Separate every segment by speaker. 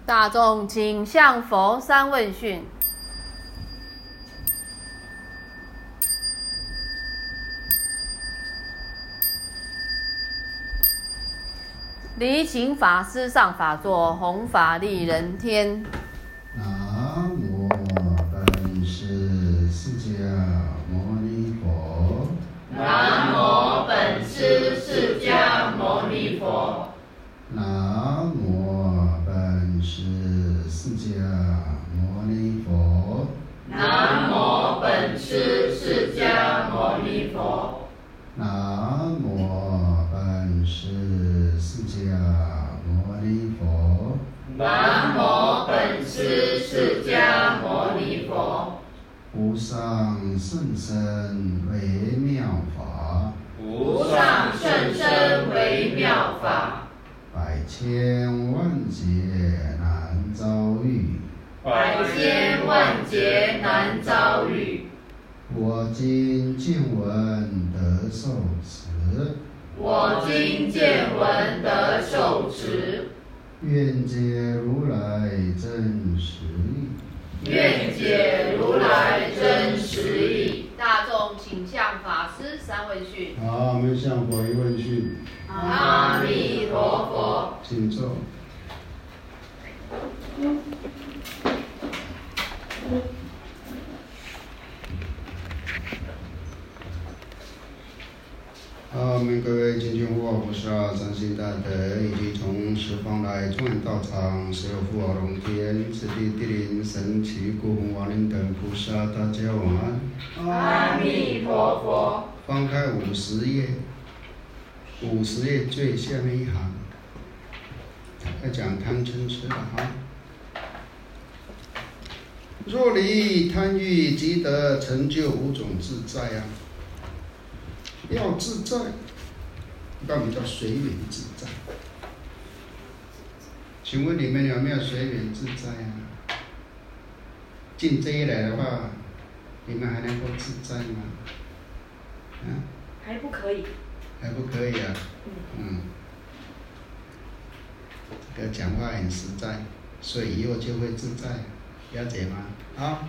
Speaker 1: 大众请向佛三问讯。礼请法师上法座，弘法利人天。
Speaker 2: 南无本师释迦牟尼佛。
Speaker 3: 南无本师释迦牟尼佛。
Speaker 2: 南无本师释迦牟尼佛。
Speaker 3: 南无本师释迦牟尼佛。
Speaker 2: 南无本师释迦牟尼佛。
Speaker 3: 南无本师释迦牟尼佛。
Speaker 2: 无上甚深微妙法，
Speaker 3: 无上甚深微妙法，
Speaker 2: 百千万劫难遭遇，
Speaker 3: 百千万劫难遭遇。
Speaker 2: 我今见闻得受持，
Speaker 3: 我今见闻得受持，
Speaker 2: 愿解如来真实义。
Speaker 3: 愿解如来真实义。
Speaker 1: 大众请向法师三问讯。
Speaker 2: 好，我们向佛一问讯。
Speaker 3: 阿弥陀佛。
Speaker 2: 请坐。好，我们各位精进护法菩萨、善信大德，以及从十方来中原道场所有护法龙天、慈地地灵神奇故宏王灵等菩萨，大家晚安。
Speaker 3: 阿弥陀佛。
Speaker 2: 翻开50页，50页最下面一行，要讲贪嗔痴了哈。若离贪欲，即得成就5种自在啊。要自在，那我们叫随缘自在。请问你们有没有随缘自在啊？进这一来的话，你们还能够自在吗？啊？
Speaker 4: 还不可以。
Speaker 2: 还不可以啊？这个讲话很实在，所以以后就会自在，了解吗？啊？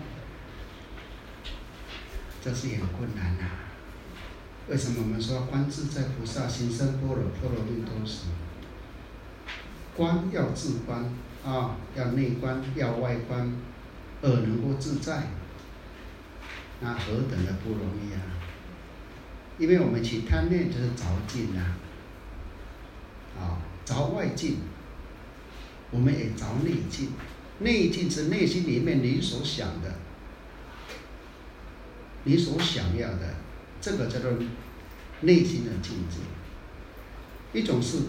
Speaker 2: 这是很困难呐。为什么我们说观自在菩萨行深般若波罗蜜多时？观要自观啊，要内观，要外观，而能够自在，那何等的不容易啊！因为我们起贪念就是着境啊，着外境，我们也着内境。内境是内心里面你所想的，你所想要的。这个叫做内心的境界，一种是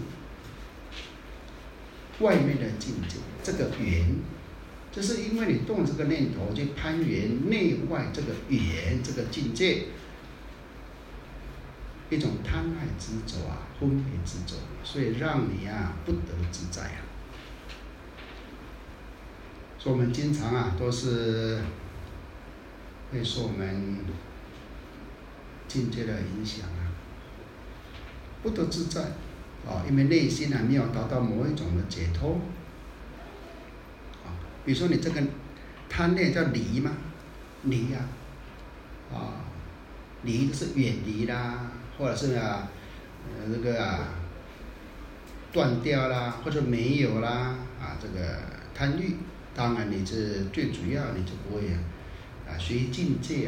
Speaker 2: 外面的境界，这个缘，就是因为你动这个念头去攀缘内外这个缘这个境界，一种贪爱执着啊，分别执着，所以让你不得自在啊。所以我们经常都是会受我们境界的影响啊，不得自在因为内心没有达到某一种的解脱比如说你这个贪念叫离嘛，离离就是远离啦，或者是断掉啦，或者没有啦这个贪欲，当然你是最主要，你就不会随境界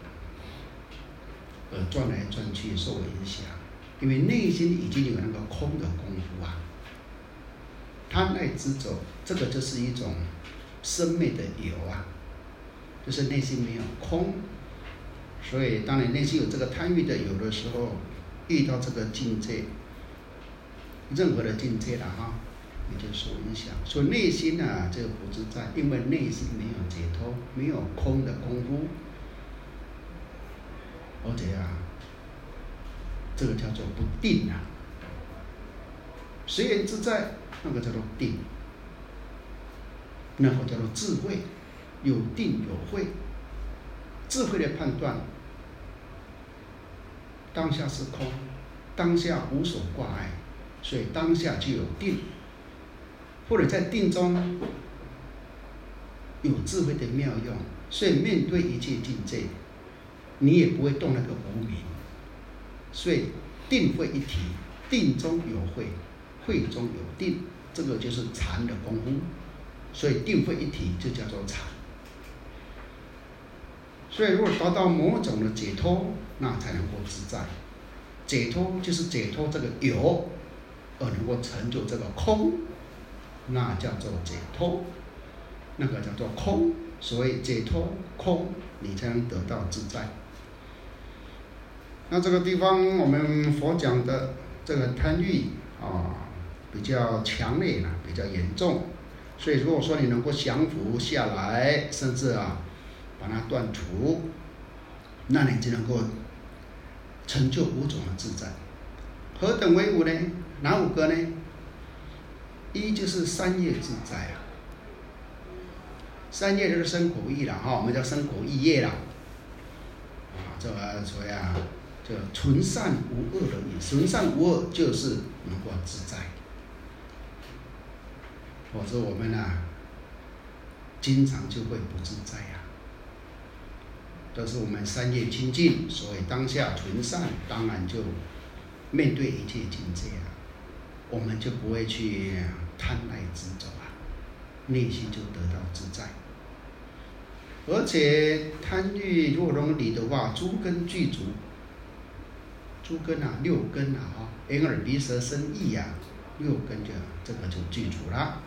Speaker 2: 转来转去受影响，因为内心已经有那个空的功夫贪爱执着，这个就是一种生灭的有就是内心没有空，所以当你内心有这个贪欲的有的时候，遇到这个境界，任何的境界你就受影响。所以内心这个不自在，因为内心没有解脱，没有空的功夫。而且这个叫做不定随缘自在，那个叫做定，那个叫做智慧，有定有慧。智慧的判断，当下是空，当下无所挂碍，所以当下就有定。或者在定中有智慧的妙用，所以面对一切境界，你也不会动那个无明。所以定慧一体，定中有慧，慧中有定，这个就是禅的功夫。所以定慧一体就叫做禅。所以如果达到某种的解脱，那才能够自在。解脱就是解脱这个有，而能够成就这个空，那叫做解脱，那个叫做空。所谓解脱空，你才能得到自在。那这个地方我们佛讲的这个贪欲比较强烈了，比较严重。所以如果说你能够降服下来，甚至把它断除，那你就能够成就5种的自在。何等为5呢？哪5个呢？一就是三业自在三业就是身口意了我们叫身口意业了这个所谓这纯善无恶的意思。纯善无恶就是能够自在，否则我们经常就会不自在都是我们三业清净，所以当下纯善，当然就面对一切境界我们就不会去贪爱执着内心就得到自在。而且贪欲如果能离的话，诸根具足，诸根6根眼耳鼻舌身意6根这个就具足了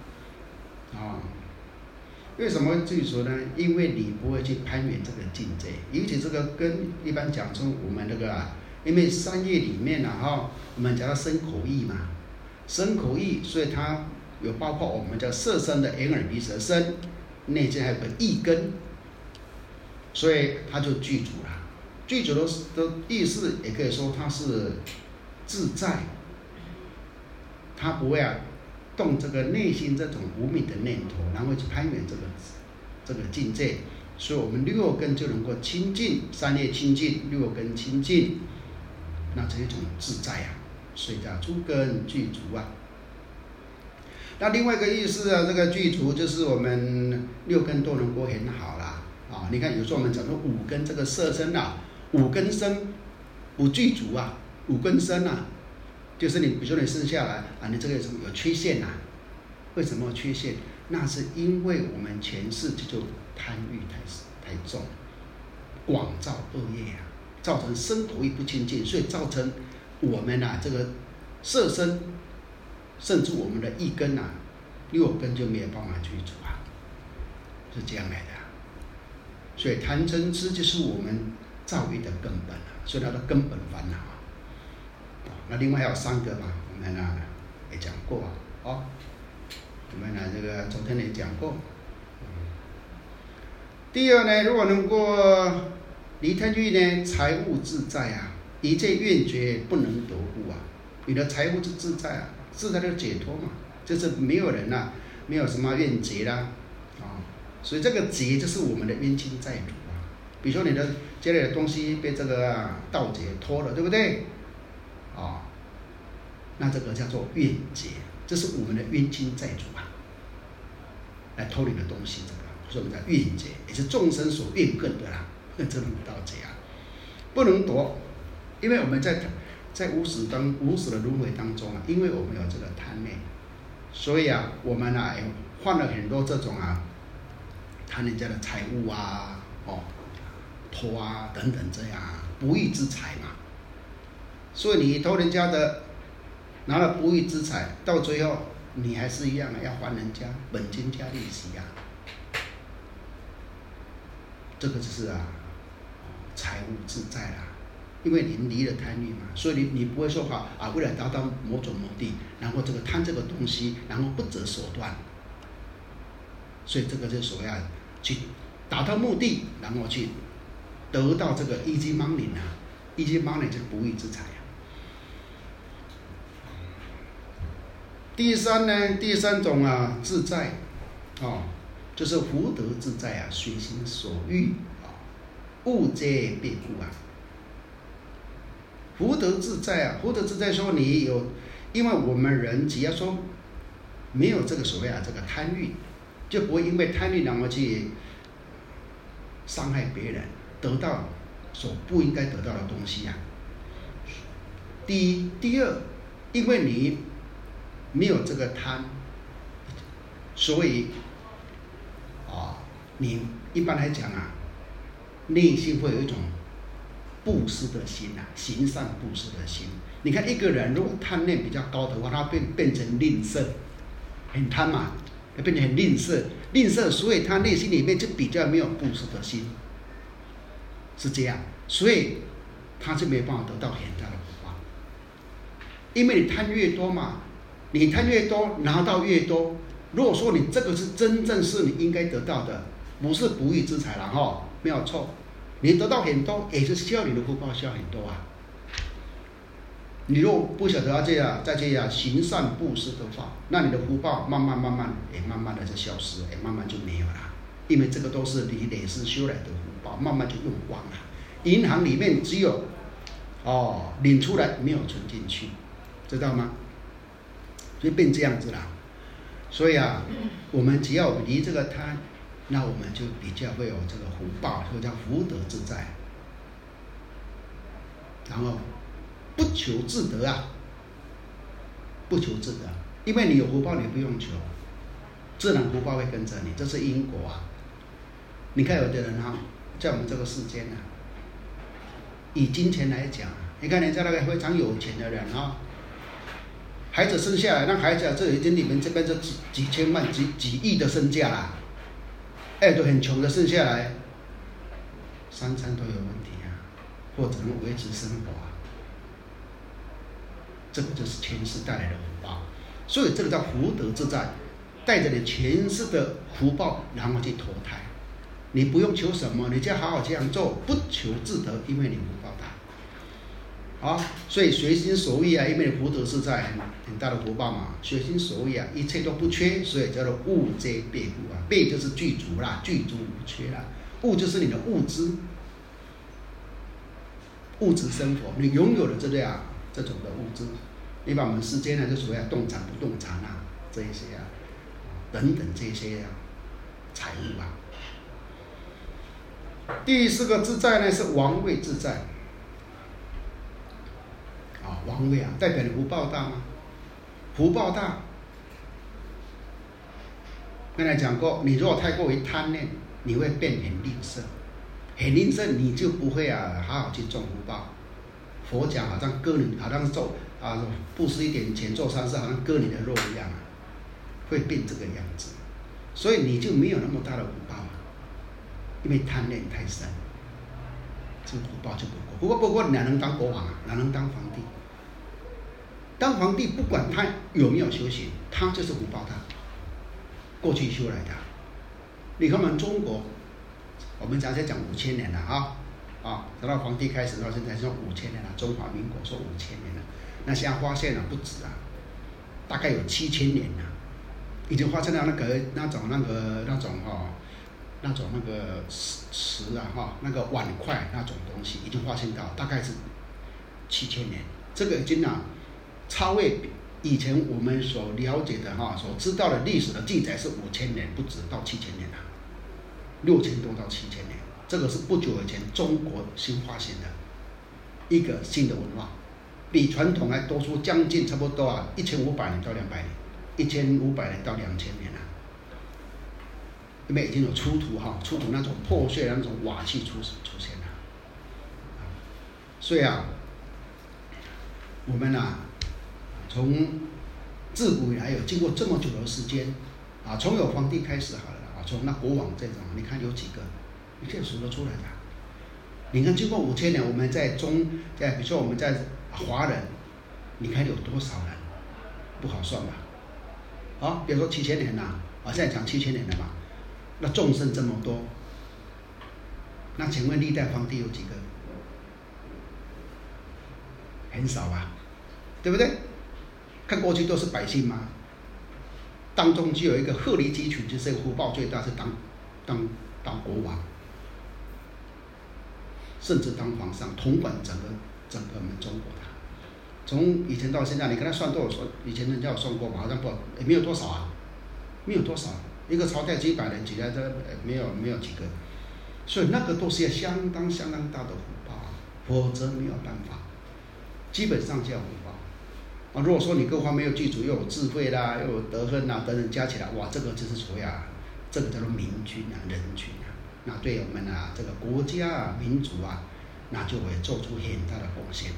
Speaker 2: 为什么具足呢？因为你不会去攀缘这个境界，尤其这个根一般讲出我们这个因为三业里面我们讲到身口意嘛，身口意，所以它有包括我们叫色身的眼耳鼻舌身，内间还有个意根，所以它就具足了。具足的意思也可以说它是自在，它不会动这个内心这种无明的念头，然后去攀缘这个境界，所以我们6根就能够清净，三业清净，6根清净，那这一种自在所以叫诸根具足那另外一个意思这个具足就是我们6根都能够很好啦你看有时候我们讲说5根这个色身5根身不具足5根身就是你比如说你生下来你这个有缺陷为什么有缺陷？那是因为我们前世就贪欲太重，广造恶业造成身口意不清净，所以造成我们这个色身，甚至我们的意根6根就没有办法具足是这样来的所以贪嗔痴就是我们造业的根本所以它的根本烦恼那另外还有3个嘛，我们也讲过我们这个昨天也讲过。第二呢，如果能够离贪欲呢，财物自在一切怨绝不能得故你的财物是自在自在的解脱嘛，就是没有人没有什么怨结啦所以这个结就是我们的冤亲债主比如说你的家里的东西被这个盗劫偷了，对不对那这个叫做怨结，这是我们的冤亲债主来偷你的东西，这个所以我们叫怨结，也是众生所怨恨的这种盗劫不能夺，因为我们在无始的轮回当中因为我们有这个贪念，所以我们也犯了很多这种贪人家的财物偷等等这样不义之财嘛，所以你偷人家的，拿了不义之财，到最后你还是一样要还人家本金加利息这个就是财物自在因为你离了贪欲嘛，所以你不会说为了达到某种目的，然后这个贪这个东西，然后不择手段，所以这个就是所谓去达到目的，然后去得到这个 easy money 就是不义之财第三种自在就是福德自在随心所欲物皆别故福德自在福德自在说你有，因为我们人只要说没有这个所谓这个贪欲， 就不会因为贪念然后去伤害别人，得到所不应该得到的东西啊。第一，第二，因为你没有这个贪，所以你一般来讲啊，内心会有一种布施的心啊，行善布施的心。你看一个人如果贪念比较高的话，他变成吝啬，很贪嘛，变成很吝啬，所以他内心里面就比较没有布施的心，是这样，所以他就没有办法得到很大的福报。因为你贪越多嘛，你贪越多，拿到越多。如果说你这个是真正是你应该得到的，不是不义之财了哈，没有错。你得到很多，也是需要你的福报需要很多啊。你如果不晓得再这样行善布施的话，那你的福报慢慢的就消失，慢慢就没有了。因为这个都是你累世修来的福报，慢慢就用光了。银行里面只有领出来，没有存进去，知道吗？所以变这样子了。所以啊，我们只要离这个贪，那我们就比较会有这个福报，或者叫福德自在。然后不求自得啊，不求自得，因为你有福报，你不用求，自然福报会跟着你，这是因果啊。你看有的人在我们这个世间啊，以金钱来讲，你看人家那个非常有钱的人孩子生下来，那孩子这已经你们这边就几千万、几亿的身价啦，都很穷的生下来，三餐都有问题啊，或者能维持生活啊，这个就是前世带来的福报，所以这个叫福德自在，带着你前世的福报，然后去投胎，你不用求什么，你就要好好这样做，不求自得，因为你福报大。所以随心所欲啊，因为福德自在很大的福报嘛，随心所欲啊，一切都不缺，所以叫做物皆备故啊，备就是具足啦，具足无缺啦，物就是你的物质生活，你拥有的这种的物质，一般我们世间呢就所谓动产不动产啊，这一些等等这些财物啊。第四个自在呢是王位自在。王位代表你福报大吗？福报大，刚才讲过，你如果太过于贪念，你会变很吝啬，你就不会好好去种福报。佛讲好像割你，好像做布施一点钱做善事，好像割你的肉一样会变这个样子，所以你就没有那么大的福报因为贪念太深，这个福报就不够。不过哪能当国王哪能当皇帝？当皇帝不管他有没有修行，他就是福报大，过去修来的。你看我们中国，我们讲5000年了等到皇帝开始到现在说5000年了，中华民国说5000年了，那现在发现不止大概有7000年了，已经发现了那种瓷那个碗筷那种东西，已经发现到大概是7000年，这个已经超越以前我们所了解的所知道的历史的记载是5000年，不止到7000年了，6000多到7000年，这个是不久以前中国新发现的一个新的文化，比传统还多出将近差不多1500年到200年，1500年到2000年了，因为已经有出土那种破碎的那种瓦器出现了，所以我们从自古以来有经过这么久的时间从有皇帝开始好了从那国王这种，你看有几个，你可以数得出来的。你看经过5000年，我们比如说我们在华人，你看有多少人？不好算吧？比如说7000年现在讲7000年了嘛，那众生这么多，那请问历代皇帝有几个？很少吧，对不对？看过去都是百姓嘛，当中就有一个鹤立鸡群，就是福报最大，是当国王，甚至当皇上，统管整个我们中国的。从以前到现在，你跟他算多少？以前人家有算过嘛？好像没有多少没有多少， 一个朝代几百人起来，这没有几个，所以那个都是要相当大的福报啊，否则没有办法。基本上叫福报啊。如果说你各方面又具足，又有智慧啦，又有德行啦等等加起来，哇，这个就是所谓啊，这个叫做明君啊，人君啊。那对我们啊这个国家啊、民族啊，那就会做出很大的贡献。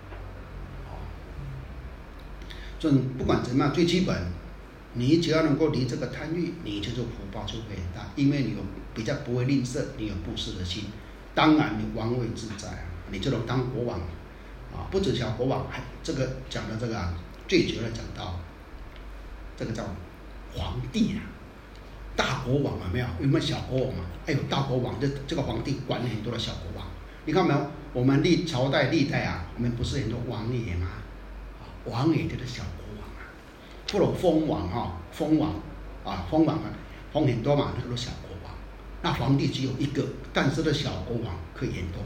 Speaker 2: 所以不管怎么样，最基本，你只要能够离这个贪欲，你就是福报就会很大，因为你有比较不会吝啬，你有布施的心，当然你王位自在啊，你就能当国王啊，不止小国王，还这个讲的这个啊，最主要的讲到这个叫皇帝啊，大国王有没有小国王嘛？还有大国王，这个皇帝管了很多的小国王，你看没有？我们朝代历代啊，我们不是很多王爷吗？王爷就是小国王啊，或者封王啊，封很多嘛，那个都小国王。那皇帝只有一个，但是这小国王可以很多，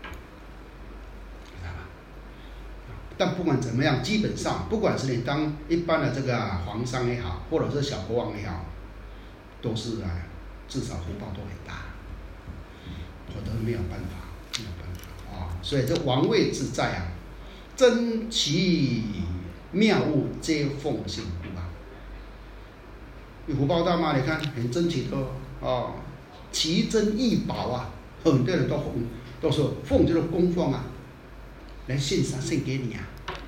Speaker 2: 知道吧？但不管怎么样，基本上不管是你当一般的这个皇上也好，或者是小国王也好，都是啊，至少福报都很大，否则没有办法啊。所以这王位自在啊。珍奇妙物皆奉献故啊！你福报大吗？你看很珍奇的哦，奇珍异宝啊，很多人都说奉这个供奉啊，来献上献给你啊，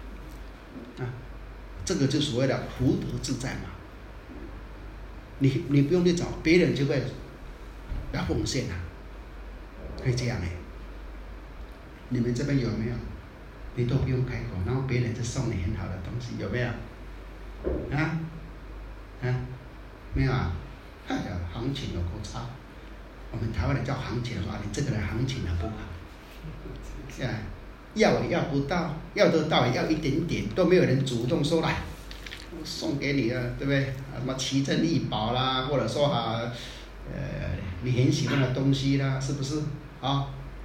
Speaker 2: 这个就所谓的福德自在嘛。你不用去找，别人就会来奉献啊，可以这样你们这边有没有？你都不用开口，然后别人就送你很好的东西，有没有？没有啊？哎呀，行情有够差。我们台湾人叫行情的话，你这个人行情的不好，要也要不到，要得到也要一点点，都没有人主动说来，我送给你了，对不对？什么奇珍异宝啦，或者说你很喜欢的东西啦，是不是啊？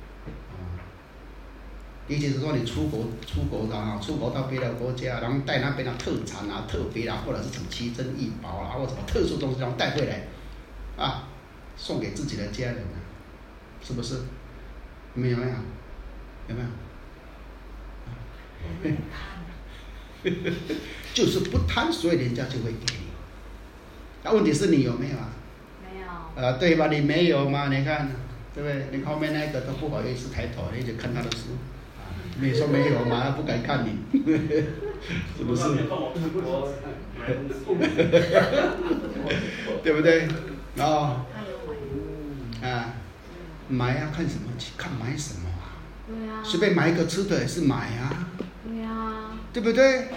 Speaker 2: 也就是说，你出国到别的国家，然后带那边的特产啊、特别啊，或者是什么奇珍异宝啊，或者什么特殊东西，然后带回来，送给自己的家人啊，是不是？有没有？就是不贪，所以人家就会给你。那问题是你有没有啊？
Speaker 1: 没有。
Speaker 2: 对吧？你没有嘛？你看，对不对？你后面那个都不好意思抬头，你就看他的书。你说没有嘛？他不敢看你，是不是？对不对？买啊，看什么？看买什么啊？
Speaker 1: 对啊。
Speaker 2: 随便买一个吃的也是买啊。
Speaker 1: 对啊。对
Speaker 2: 不对？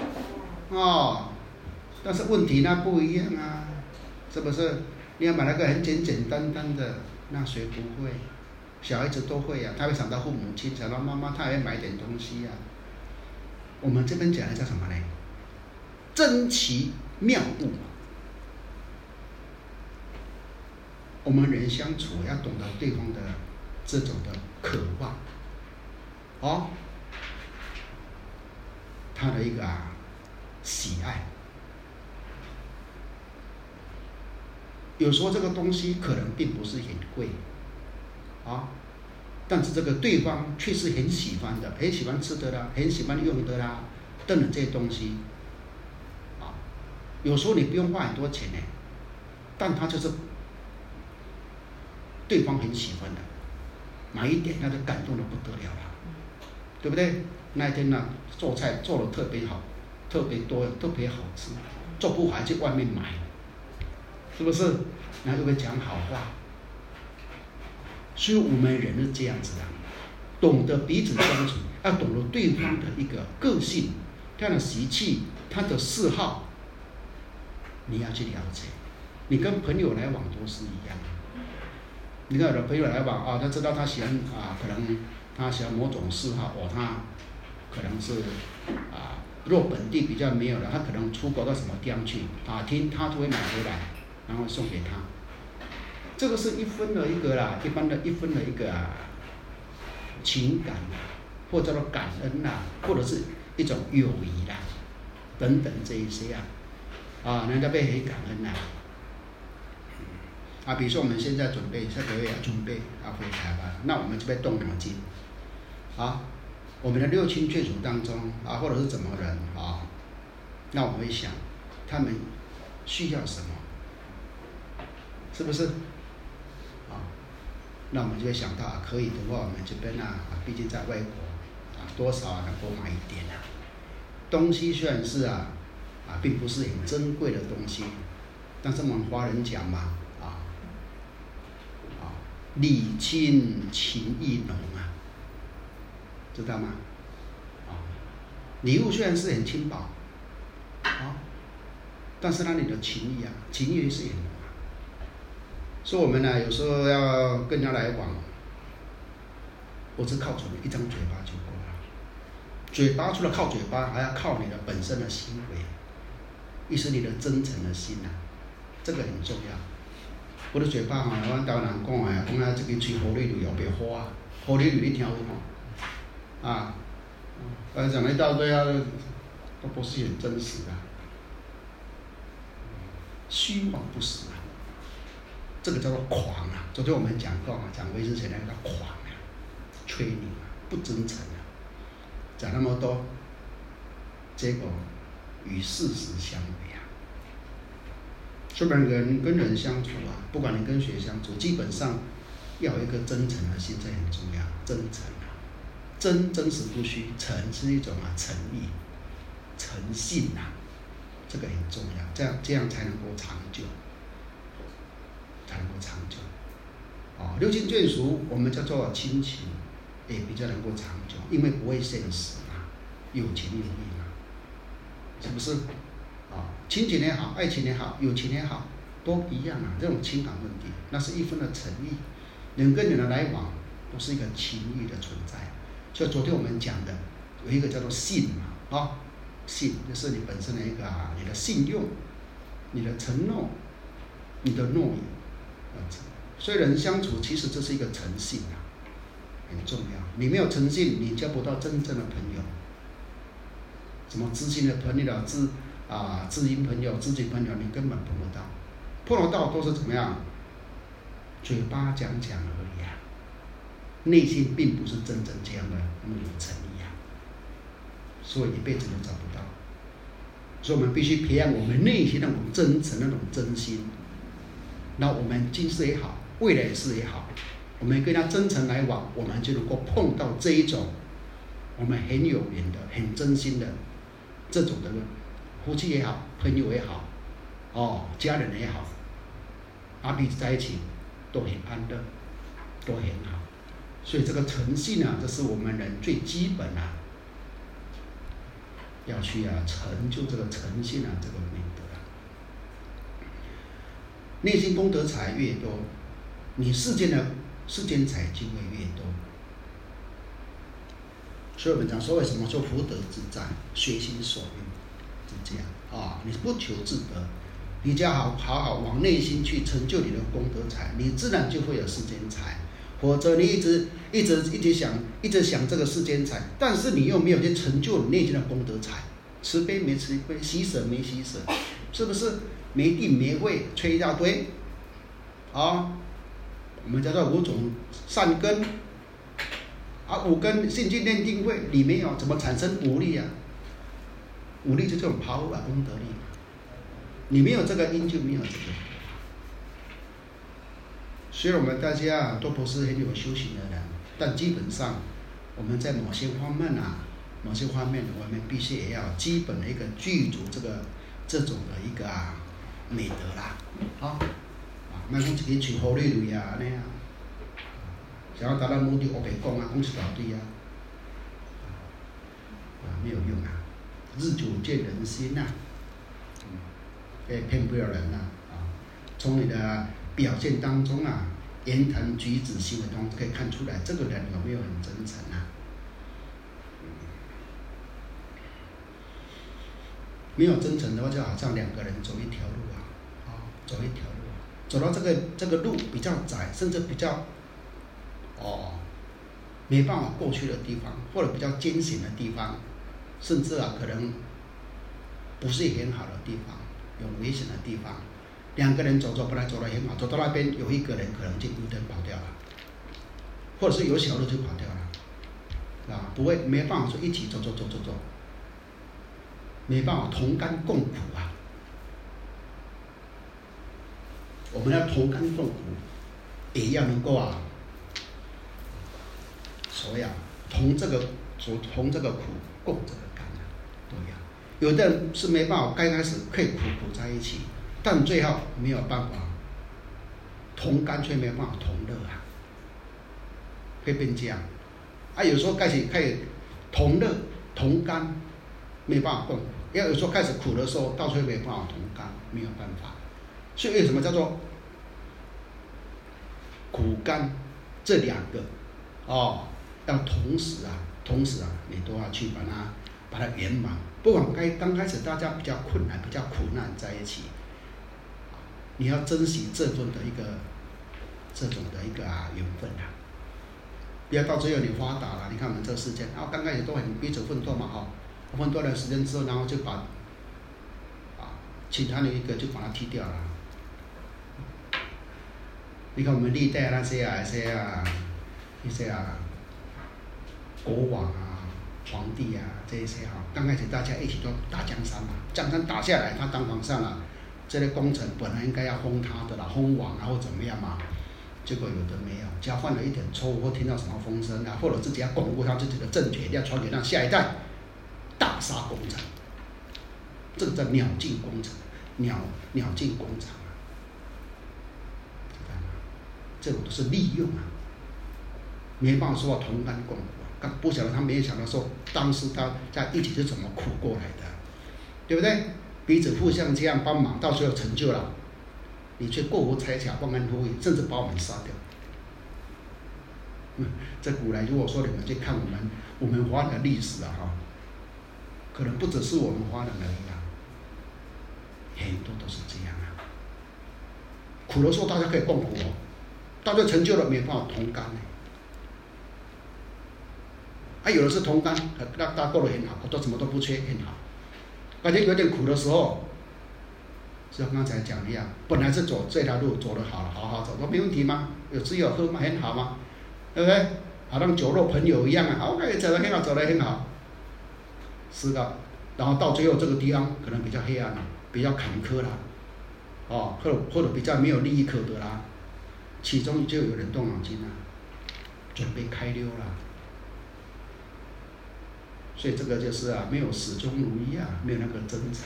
Speaker 2: 但是问题那不一样啊，是不是？你要买那个很简单的，那谁不会？小孩子都会啊，他会想到父母亲，想到妈妈，他也会买点东西啊。我们这边讲的叫什么呢？珍奇妙物。我们人相处要懂得对方的这种的渴望，他的一个喜爱。有时候这个东西可能并不是很贵。但是这个对方却是很喜欢的，很喜欢吃的啦，很喜欢用的啦，等等这些东西，有时候你不用花很多钱但他就是对方很喜欢的，买一点他就感动得不得了了，对不对？那一天呢，做菜做得特别好，特别多，特别好吃，做不好还去外面买，是不是？然后就会讲好话。所以我们人是这样子的，懂得彼此相处，要懂得对方的一个个性，他的习气，他的嗜好，你要去了解。你跟朋友来往都是一样。你跟有的朋友来往他知道他喜欢可能他喜欢某种嗜好他可能是若本地比较没有的，他可能出国到什么地方去打听，他就会买回来，然后送给他。这个是一分的一个一般的一分的一个情感或者叫做感恩或者是一种友谊等等这一些人家被很感恩比如说我们现在准备下个月要准备回台湾，那我们就要动脑筋我们的六亲眷属当中或者是怎么人那我们会想他们需要什么，是不是那我们就会想到可以的话，我们这边毕竟在外国多少能够买一点东西，虽然是并不是很珍贵的东西，但是我们华人讲嘛礼轻情意浓知道吗？礼物虽然是很轻薄但是你的情谊是很浓所以我们有时候要跟人家来往，不是靠一张嘴巴就够了。嘴巴除了靠嘴巴，还要靠你的本身的行为，亦是你的真诚的心这个很重要。我的嘴巴我们台湾人讲这个嘴好利利别花好利利你听有讲一大堆都不是很真实的，虚妄不实这个叫做狂昨天我们讲过讲维之前那个叫狂吹牛不真诚讲那么多，结果与事实相违所以人跟人相处不管你跟谁相处，基本上要有一个真诚的心，这很重要。真诚真实不虚，诚是一种诚意、诚信这个很重要，这样才能够长久，六亲眷属我们叫做亲情，也比较能够长久，因为不会现实有情有义是不是？亲情也好，爱情也好，友情也好，都一样这种情感问题，那是一份的诚意，人跟人的来往都是一个情谊的存在。所以昨天我们讲的有一个叫做信信就是你本身的一个你的信用、你的承诺、你的诺言所以人相处其实这是一个诚信很重要。你没有诚信，你交不到真正的朋友。什么知心的朋友、知音朋友、知己朋友，你根本碰不到。碰得到都是怎么样？嘴巴讲而已内心并不是真正这样的那么有诚意所以一辈子都找不到。所以我们必须培养我们内心那种真诚、那种真心。那我们今世也好，未来世也好，我们跟他真诚来往，我们就能够碰到这一种我们很有缘的、很真心的这种的夫妻也好，朋友也好，家人也好，彼此在一起都很安乐，都很好。所以这个诚信这是我们人最基本要去成就这个诚信这个美德内心功德财越多，你世间财就会越多。所以我们讲说为什么说福德自在，随心所欲，是这样你不求自得，你就要好好往内心去成就你的功德财，你自然就会有世间财。否则你一直想这个世间财，但是你又没有去成就你内心的功德财，慈悲没慈悲，喜舍没喜舍，是不是？没定没慧，吹一大堆我们叫做五种善根五根信心念定慧，你没有怎么产生无力无力就这种power功德力你没有这个因就没有这个。虽然我们大家都不是很有修行的人，但基本上我们在某些方面我们必须也要基本的一个具足这种的一个美德不要讲一个嘴好利利那样想要达到目的我别讲讲一大堆没有用日久见人心也骗不了人从你的表现当中言谈举止行为当中可以看出来这个人有没有很真诚没有真诚的话，就好像两个人走一条路走到这个路比较窄，甚至比较没办法过去的地方，或者比较艰险的地方，甚至可能不是很好的地方，有危险的地方， 2个人走本来走得很好，走到那边有一个人可能就 U turn跑掉了，或者是有小路就跑掉了，啊，不会没办法说一起走，没办法同甘共苦啊。我们要同甘共苦，也要能够所谓同这个苦共这个甘啊，都要。有的人是没办法，刚开始可以苦在一起，但最后没有办法同甘，却没有办法同乐啊，会变这样。有时候开始可以同乐同甘，没办法共苦；要有时候开始苦的时候，到最后没办法同甘，没有办法。所以为什么叫做苦甘这2个要同时你都要去把它圆满。不管刚开始大家比较困难、比较苦难在一起，你要珍惜这种的一个缘分啊！不要到最后你发达了，你看我们这个世界，然后刚开始都很彼此奋斗嘛，奋斗段时间之后，然后就把其他的一个就把它踢掉了。你看我们历代那些国王皇帝这些刚开始大家一起都打江山嘛，江山打下来，他当皇上了，这类工程本来应该要封他的啦，封王或怎么样嘛，结果有的没有，只要犯了一点错误或听到什么风声或者自己要巩固他自己的政权，要传给让下一代，大杀工程，这个叫鸟尽工程，鸟尽工厂知道吗？这种都是利用没办法说同甘共苦不晓得他没有想到说，当时他在一起是怎么苦过来的，对不对？彼此互相这样帮忙，到最后成就了，你却过河拆桥，忘恩负义，甚至把我们杀掉。这古来如果说你们去看我们华人的历史可能不只是我们华人而已很多都是这样苦的时候大家可以共苦到最后成就了没办法同甘有的是同甘，大家过得很好，都什么都不缺，很好。感觉有点苦的时候，就像刚才讲的一样，本来是走这条路走得好好走，都没问题吗？有吃有喝吗？很好吗？对不对？好像酒肉朋友一样OK，走得很好，走得很好。是的，然后到最后这个地方可能比较黑暗比较坎坷啦，或者比较没有利益可得啦，其中就有人动脑筋准备开溜啦。所以这个就是没有始终如一没有那个真诚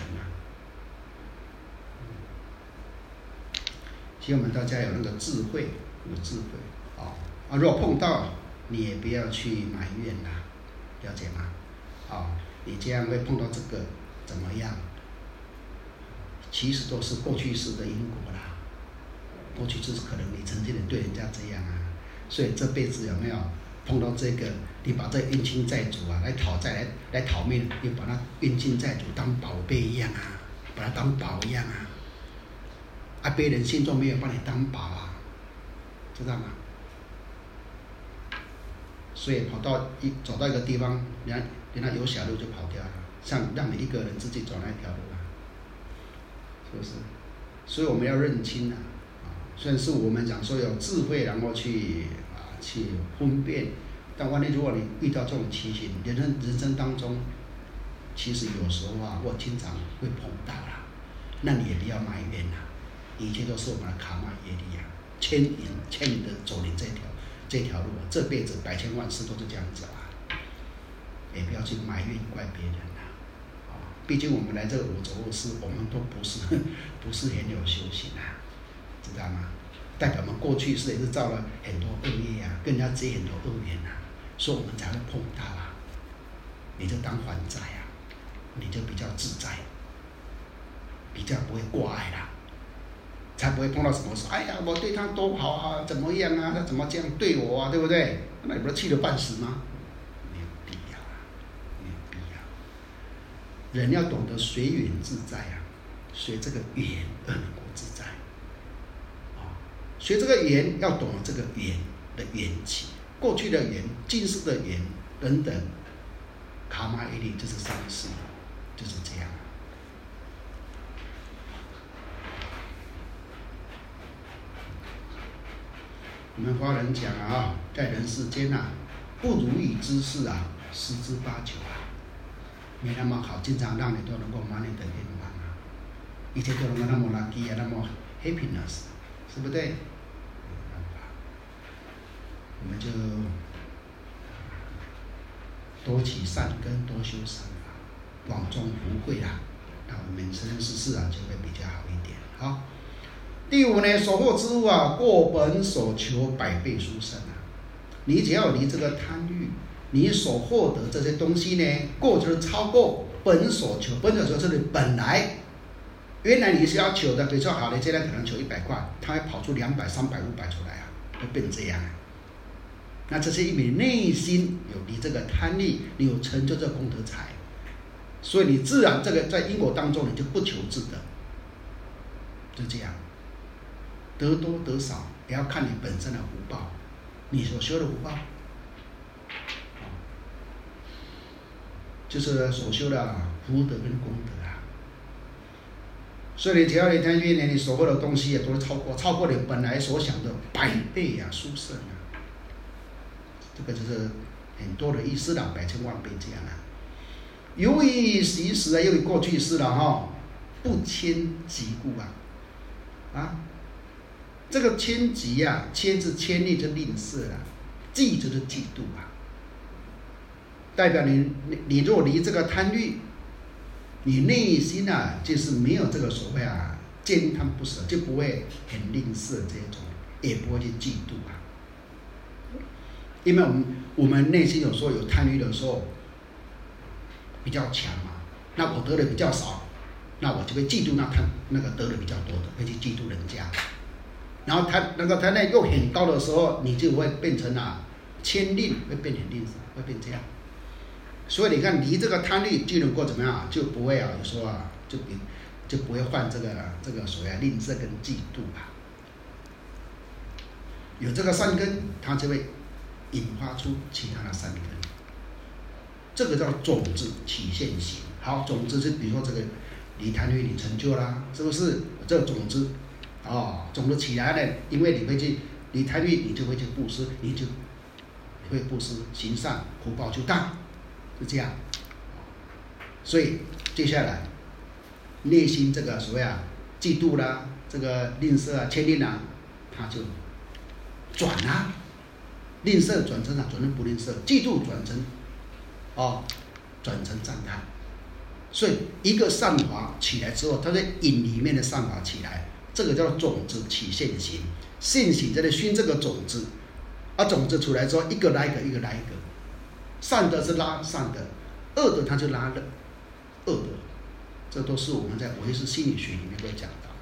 Speaker 2: 希望我们大家有那个智慧，如果碰到你也不要去埋怨了解吗？你这样会碰到这个怎么样？其实都是过去式的因果啦。过去就是可能你曾经对人家这样所以这辈子有没有碰到这个？你把这冤亲债主来讨债来讨命，你把那冤亲债主当宝贝一样把它当宝一样别人心中没有把你当宝知道吗？所以走到一个地方，人家有小路就跑掉了，像让你一个人自己走那条路是不是？所以我们要认清虽然是我们讲说有智慧，然后去分辨。但万一如果你遇到这种情形，人生当中，其实有时候我经常会碰到那你也不要埋怨一切都是我们的卡玛业力牵引的走你这条路这辈子百千万事都是这样子也不要去埋怨怪别人毕竟我们来这个五浊恶世，我们都不是很有修行知道吗？代表我们过去是也是造了很多恶业跟人家结很多恶缘所以我们才会碰到你就当还债你就比较自在，比较不会挂碍才不会碰到什么事。我对他多好怎么样他怎么这样对我对不对？那你不是气得半死吗？没有必要没有必要。人要懂得随缘自在随这个缘而能够自在学这个缘要懂得这个缘的缘起，过去的缘、今世的缘等等，卡玛业力就是上世，就是这样。 我们华人讲啊，在人世间啊，不如意之事啊，10之8九啊，没那么好，经常让你都能够满你的愿望啊，一切都能够那么 lucky 啊，那么 happiness， 是不对？我们就多起善根，多修善法，广种福慧啦，那我们生生世世啊就会比较好一点。好，第5呢，所获之物啊，过本所求100倍殊胜啊。你只要离这个贪欲，你所获得这些东西呢，过就是超过本所求，本所求是你本来原来你是要求的，比如说好，你现在可能求100块，它会跑出200、300、500出来啊，会变这样啊。那这是因为内心有离这个贪欲，你有成就这功德财，所以你自然这个在因果当中你就不求自得，就这样，得多得少也要看你本身的福报，你所修的福报，就是所修的福德跟功德啊。所以你只要你贪欲呢，你所获的东西也都超过你本来所想的100倍啊，殊胜啊。这个就是很多的意思啦，百千万倍这样啊。由于习时啊，由于过去式了哈，不迁疾故啊，这个迁疾啊，迁是迁逆，就吝啬了，嫉就是嫉妒啊，代表你如果离这个贪欲，你内心啊就是没有这个所谓啊坚贪不舍，就不会很吝啬这种，也不会去嫉妒啊。因为我们内心有时候有贪欲的时候比较强嘛，那我得的比较少，那我就会嫉妒那个得的比较多的，会去嫉妒人家。然后那个贪又很高的时候，你就会变成迁吝，会变很吝啬，会变这样。所以你看，离这个贪欲就能够怎么样，就不会有时候就不会犯这个所谓吝啬跟嫉妒啊。有这个善根，它就会引发出其他的善根，这个叫种子起现行。好，种子是比如说这个离贪欲你成就啦，是不是？这个种子种子起来了，因为你会去离贪欲，你就会去布施，你会布施行善，福报就大，是这样。所以接下来内心这个所谓嫉妒啦，这个吝啬啊、迁吝啊，它就转啊。吝啬转成转成不吝啬，嫉妒转成赞叹。所以一个善法起来之后，它在引里面的善法起来，这个叫种子起现行，现行在那熏这个种子，种子出来之后，一个来一个，一个来一个，善的是拉善的，恶的它就拉恶的，这都是我们在唯识心理学里面会讲到。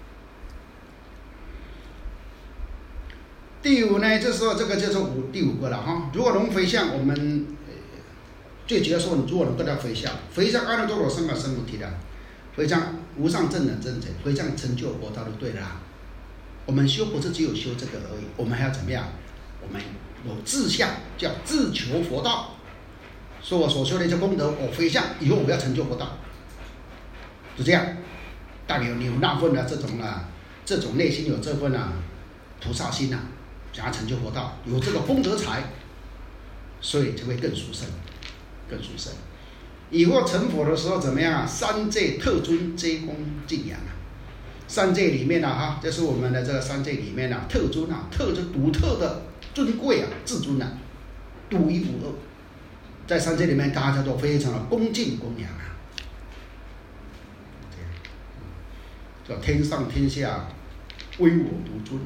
Speaker 2: 第5呢，这时候这个就是第5个了哈。如果能回向，我们最主要说，如果能得到回向，回向阿耨多罗三藐三菩提的，回向无上正等正觉，回向成就佛道就对了啦。我们修不是只有修这个而已，我们还要怎么样？我们有志向，叫自求佛道。说我所修的一些功德，我回向以后我要成就佛道，就这样。代表你有那份的这种内心有这份菩萨心想要成就佛道，有这个功德财，所以就会更殊胜，更殊胜。以后成佛的时候怎么样三界特尊皆恭敬仰三界里面这是我们的这个三界里面特尊特就独特的尊贵至尊独一无二，在三界里面大家都非常的恭敬供养叫天上天下唯我独尊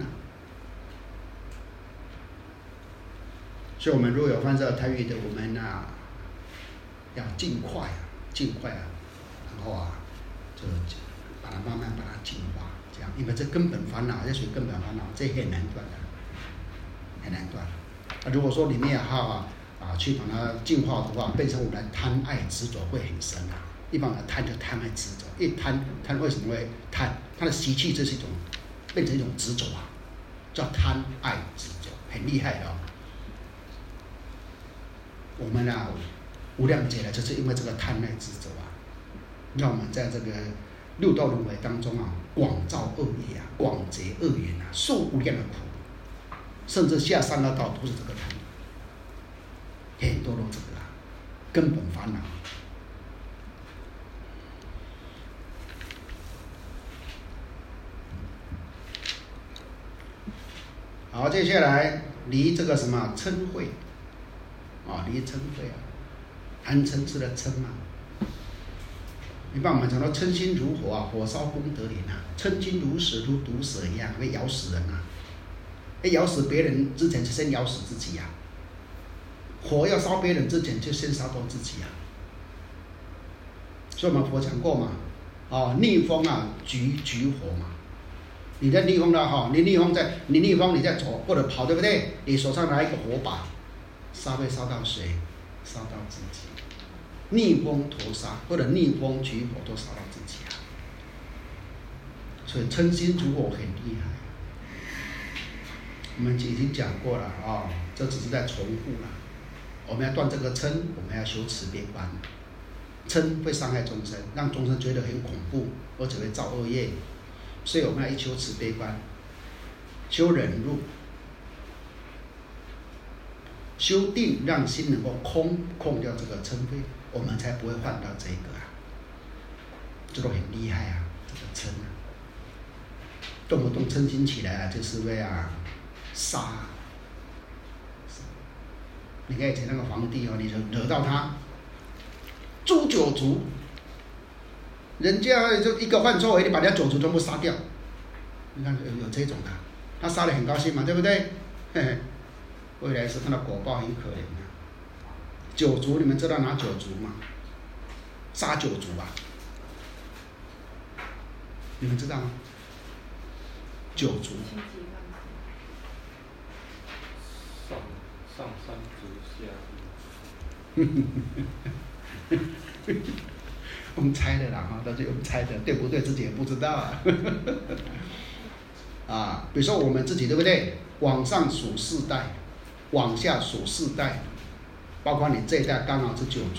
Speaker 2: 所以我们如果有犯这个贪欲的，我们要尽快然后就把它慢慢把它净化，这样，因为这根本烦恼，这属于根本烦恼，这很难断的，很难断。如果说里面去把它净化的话，变成我们的贪爱执着会很深一般的贪就贪爱执着，一贪为什么会贪？它的习气这是一种变成一种执着叫贪爱执着，很厉害的我们无量劫来就是因为这个贪爱执着让我们在这个六道轮回当中广造恶业广结恶缘受无量的苦。 甚至下三恶道都是这个贪，很多都这个根本烦恼。好，接下来离这个什么嗔恚离嗔恚贪嗔痴的嗔嘛。一般我们讲到嗔心如火火烧功德林嗔心如蛇，如毒蛇一样，会咬死人咬死别人之前就先咬死自己火要烧别人之前就先烧到自己所以我们佛讲过嘛，逆风举火嘛。你在逆风你逆风你在走或者跑，对不对？你手上拿一个火把，烧会烧到谁？烧到自己。逆风投沙或者逆风举火都烧到自己所以嗔心如火很厉害。我们已经讲过了这只是在重复了。我们要断这个嗔，我们要修慈悲观。嗔会伤害众生，让众生觉得很恐怖，而且会造恶业。所以我们要一修慈悲观，修忍辱，修定，让心能够空掉这个嗔恚，我们才不会犯到这个这都很厉害这个嗔动不动嗔心起来就是会杀。你看以前那个皇帝你就惹到他诛九族，人家就一个犯错，你把人家九族全部杀掉。你看有这种的，他杀得很高兴嘛，对不对？未来是看到果报很可怜九族，你们知道哪九族吗？杀九族你们知道吗？九族。
Speaker 4: 上三族下
Speaker 2: 我们猜的啦都是我们猜的，对不对自己也不知道比如说我们自己对不对？往上数4代，往下数4代，包括你这一代刚好是9族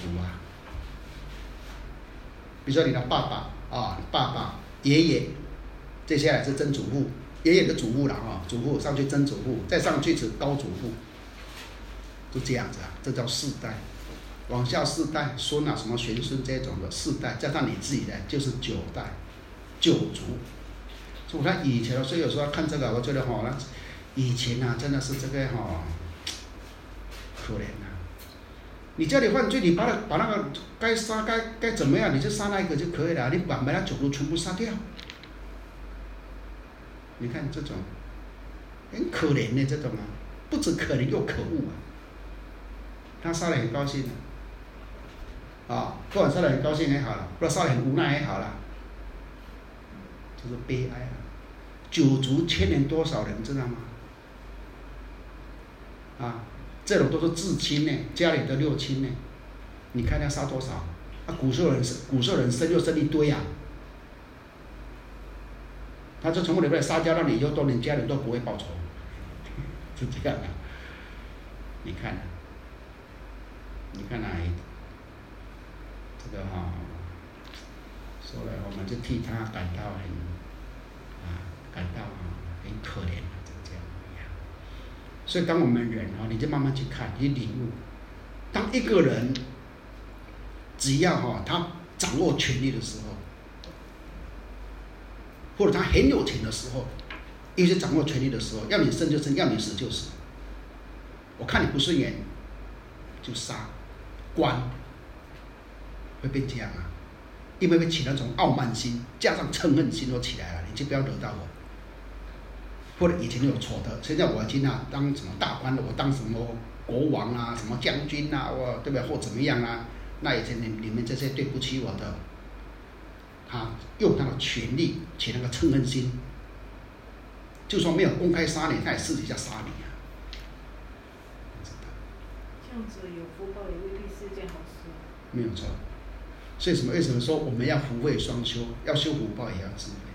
Speaker 2: 比如说你的爸爸爸爸、爷爷，接下来是曾祖父，爷爷的祖父了祖父上去曾祖父，再上去是高祖父，就这样子这叫4代。往下4代，孙什么玄孙这种的4代，加上你自己的就是9代，9族。所以我看以前所以有时候看这个，我觉得以前真的是这个可怜你家里犯罪，你把那个该杀该怎么样，你就杀那一个就可以了，你把那9族全部杀掉。你看这种很可怜的这种不止可怜又可恶他杀得很高兴不管杀得很高兴也好了，不然杀得很无奈也好了，就是悲哀9族牵连多少人知道吗？这种都是至亲家里的6亲你看要杀多少古时候人生又生一堆他就从我里面撒娇，让你以后多年家人都不会报仇，是这样你看这个说来我们就替他感到很可怜这样。所以当我们人你就慢慢去看，你领悟，当一个人只要他掌握权力的时候，或者他很有钱的时候，尤其掌握权力的时候，要你生就生，要你死就死。我看你不顺眼就杀关，会变这样因为会起那种傲慢心，加上嗔恨心都起来了，你就不要惹到我。或者以前有错的，现在我已经当什么大官了，我当什么国王什么将军我对不对？或怎么样那以前你们这些对不起我的，他用他的权力起那个嗔恨心，就算没有公开杀你，他也私底下杀你
Speaker 5: 这样子有福报也未必是一件好事
Speaker 2: 没有错。所以为什么说我们要福慧双修，要修福报也要智慧？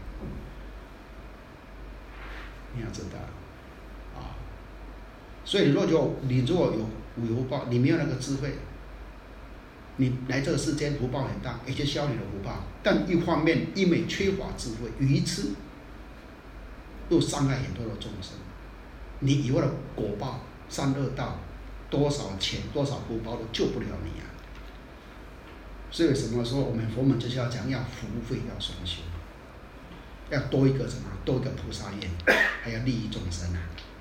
Speaker 2: 你要知道所以你如果有福报，你没有那个智慧，你来这个世间福报很大，也就消你的福报。但一方面因为缺乏智慧，愚痴，又伤害很多的众生。 你以后的果报三恶道，多少钱多少福报都救不了你啊！所以为什么说我们佛门就是要讲要福慧要双修，要多一个什么？多一个菩萨愿，还要利益众生啊！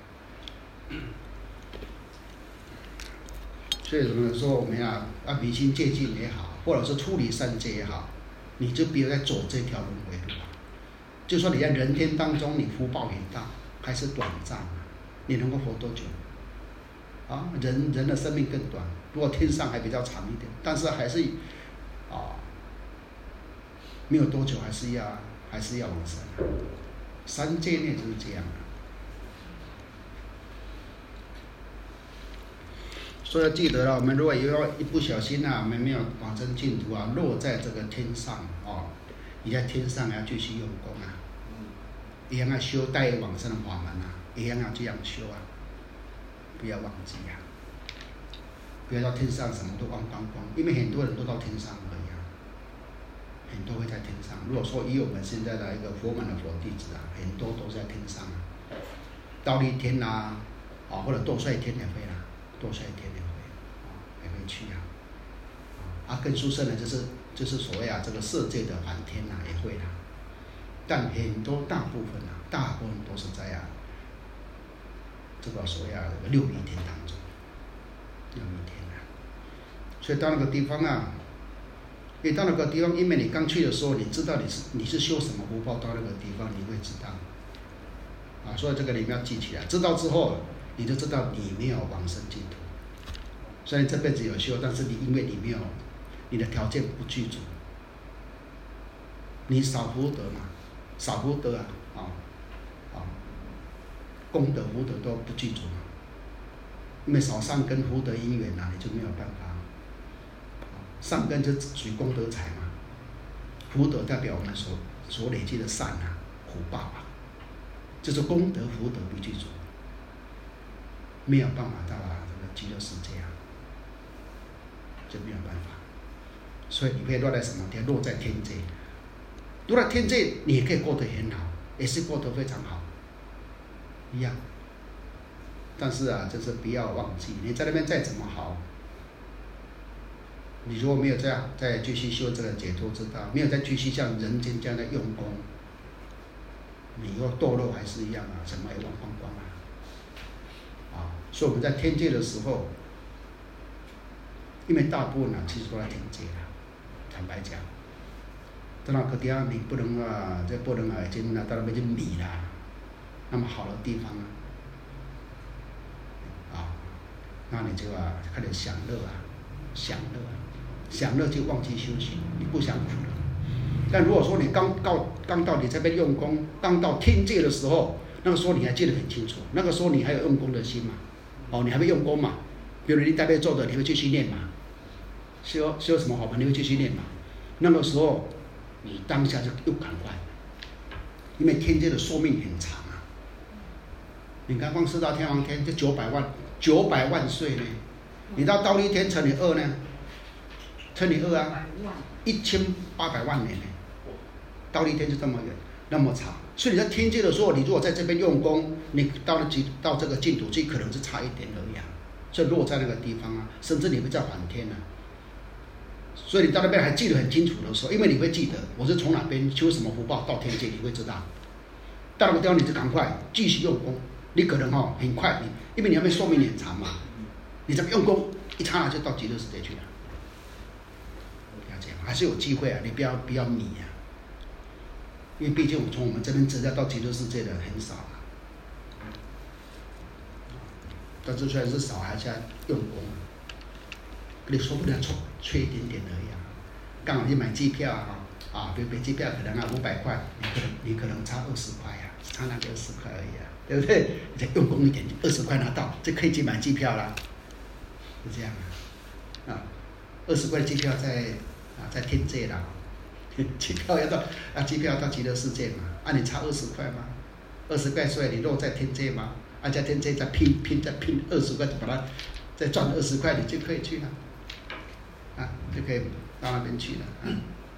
Speaker 2: 所以怎么说我们要明心戒禁也好，或者是出离三界也好，你就不要再走这条轮回路了。就说你在人天当中，你福报也大，还是短暂啊？你能够活多久？啊，人的生命更短，如果天上还比较长一点，但是还是没有多久，还是要往生。三界内就是这样的。所以要记得了，我们如果一不小心我们没有往生净土落在这个天上你在天上要继续用功一样要修带往生的法门一样要这样修不要忘记不要到天上什么都忘光光，因为很多人都到天上而已很多会在天上。如果说以我们现在的一个佛门的佛弟子很多都在天上忉利天或者多帅天也会多帅天也会去更殊胜的就是所谓这个色界的梵天也会但很多大部分都是在这个所谓六迷天当中，六迷天所以到那个地方你到那个地方，因为你刚去的时候，你知道你是修什么福报，到那个地方你会知道所以这个你们要记起来，知道之后你就知道你没有往生净土。虽然这辈子有修，但是因为你没有你的条件不具足，你少福德少福德功德福德都不具足因为少善根福德因缘你就没有办法。善根就属于功德财福德代表我们所累积的善福报就是功德福德不具足，没有办法到这个极乐世界就没有办法。所以你会落在什么地方？落在天界。落在天界，你也可以过得很好，也是过得非常好，一样。但是就是不要忘记，你在那边再怎么好，你如果没有这样再继续修这个解脱之道，没有再继续像人间这样的用功，你又堕落还是一样什么也忘光光所以我们在天界的时候，因为大部分其实都在天界坦白讲，到那个地方你不能这不能已经到那边就迷了，那么好的地方那你就开始享乐享乐就忘记修行，你不想苦了。但如果说你刚到你这边用功，刚到天界的时候，那个时候你还记得很清楚，那个时候你还有用功的心你还会用功嘛？比如你在那边做的，你会继续念嘛？修什么法门，你会继续念嘛？那个时候你当下就又赶快，因为天界的寿命很长你看光四大天王天就900万岁呢，你到忉利天乘以2呢？乘以21800万年呢，忉利天就这么远，那么长。所以你在天界的时候，你如果在这边用功，你到这个净土去可能是差一点而已所以落在那个地方甚至你会再还天所以你到那边还记得很清楚的时候，因为你会记得我是从哪边修什么福报到天界，你会知道。到那个地方你就赶快继续用功，你可能很快因为你那边寿命很长嘛，你这边用功一刹那就到极乐世界去了。不要这样，还是有机会你不要迷因为毕竟从我们这边直接到极乐世界的很少但是虽然是少，还是要用功你说不了缺一点点而已刚好去买机票比如买机票可能500块，你可能差20块差那个20块而已对不对？你再用功一点，20块拿到就可以去买机票了，是这样20块的机票在天界了，机票要到极乐世界嘛你差20块嘛，20块所以你落在天界嘛在天界再拼20块，把它再赚20块，你就可以去了就可以到那边去了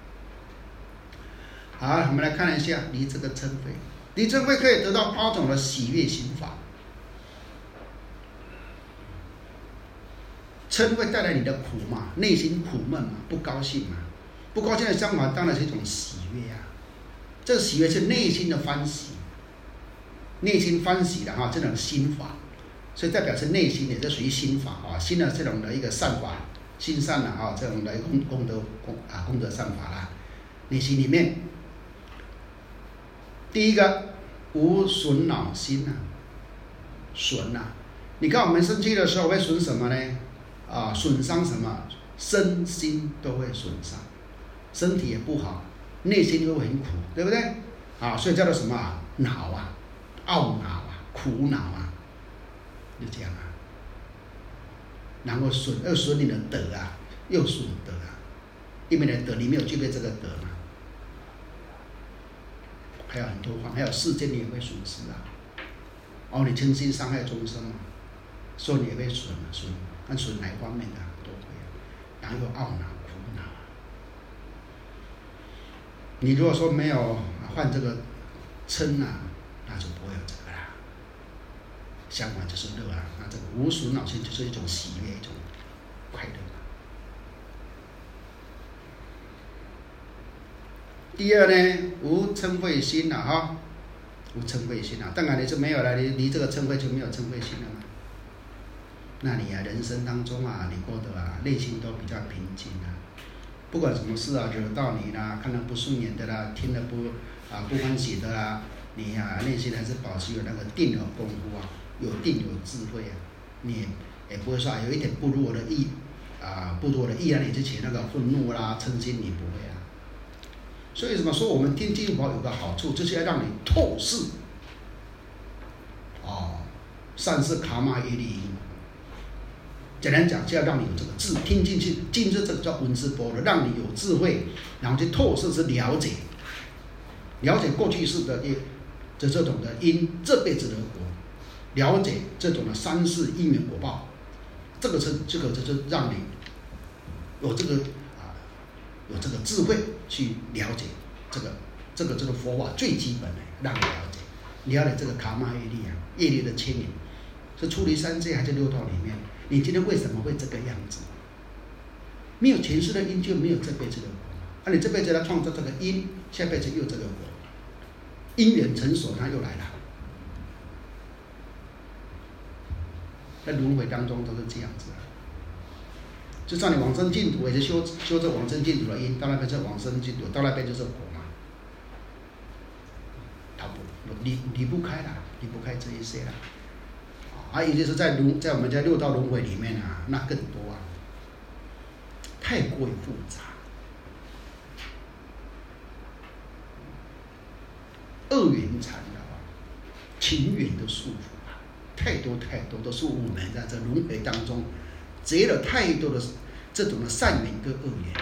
Speaker 2: 好，我们来看一下离这个嗔恚。离嗔恚可以得到8种的喜悦心法嗔会带来你的苦嘛，内心苦闷嘛，不高兴嘛。不高兴的相反当然是一种喜悦啊，这个喜悦是内心的欢喜，内心欢喜的哈，这种心法，所以代表是内心的，这属于心法啊，心的这种的一个善法，心善的啊，这种的功德善法啦，内心里面，第一个无损恼心啊，损啊，你看我们生气的时候会损什么呢？损伤什么？身心都会损伤，身体也不好，内心都会很苦，对不对？所以叫做什么啊？恼啊，懊恼啊，苦恼啊，就这样啊。然后损你的德啊，又损德啊，因为你的德里面有具备这个德嘛。还有很多方，还有世间你也会损失啊。你嗔心伤害众生嘛，所以你也会损，看损哪一方面的都会啊。然后又懊恼、苦恼。你如果说没有犯这个嗔啊，那就不会有这个啦。相反就是乐啊，那这个无损恼心就是一种喜悦，一种快乐。第二呢，无嗔恚心啊，哈，无嗔恚心啊。当然你就没有了，你这个嗔恚就没有嗔恚心了嘛。那你人生当中你过得内心都比较平静啊。不管什么事惹到你啦，看了不顺眼的啦，听了不欢喜的啦，你内心还是保持有那个定的功夫啊，有定有智慧啊，你也不会说有一点不如我的意你之前那个愤怒啦、嗔心，你不会啊。所以怎么说我们听经法有个好处，就是要让你透视善是卡玛耶利因。简单讲，就要让你有这个听进去，进入这个叫闻思波罗，让你有智慧，然后去透视，是了解过去式的这种的因，这辈子的果，了解这种的三世因缘果报，这就是让你有这个智慧去了解这个佛法最基本的，让你了解这个卡玛业力业力的牵引，是出离三界还是六道里面？你今天为什么会这个样子？没有前世的因，就没有这辈子的果。你这辈子来创造这个因，下辈子又这个果，因缘成熟，它又来了。在轮回当中都是这样子。就算你往生净土，也是修这往生净土的因，到那边是往生净土，到那边就是果嘛。离不开啦，离不开这一些啦。也就是在我们家六道轮回里面那更多太过于复杂，恶缘缠绕情缘的束缚太多都是我们在这轮回当中结了太多的这种的善缘跟恶缘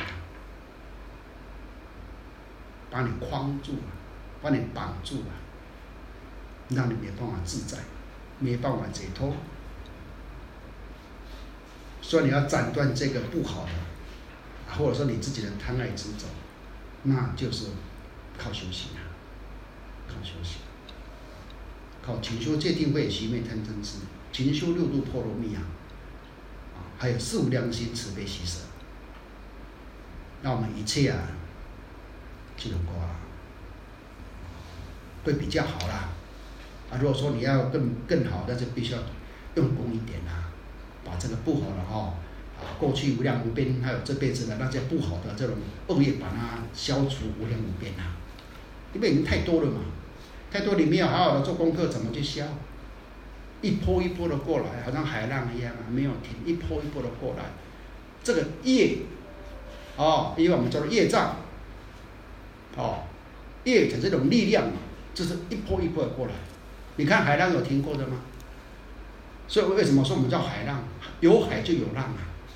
Speaker 2: 把你框住把你绑住让你没办法自在，没办法解脱。所以你要斩断这个不好的，或者说你自己的贪爱执着，那就是靠修行靠修行，靠勤修戒定慧息灭贪嗔痴，勤修六度波罗蜜还有四无量心慈悲喜舍，那我们一切就能够会比较好啦。如果说你要更好，那就必须要用功一点把这个不好的过去无量无边，还有这辈子的那些不好的这种恶业，把它消除无量无边因为已经太多了嘛，太多你没有好好的做功课，怎么去消？一波一波的过来，好像海浪一样没有停，一波一波的过来。这个业因为我们叫做业障业的这种力量就是一波一波的过来。你看海浪有停过的吗？所以为什么说我们叫海浪？有海就有浪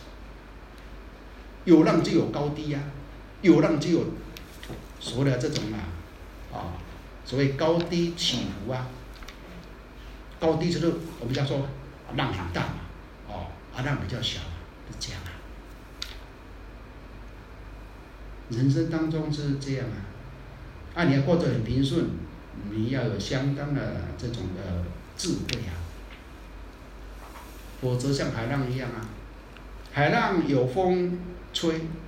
Speaker 2: 有浪就有高低有浪就有所谓的这种所谓高低起伏高低就是我们叫做浪很大浪比较小是这样人生当中是这样你要过得很平顺，你要有相当的这种的智慧否则像海浪一样海浪有风吹，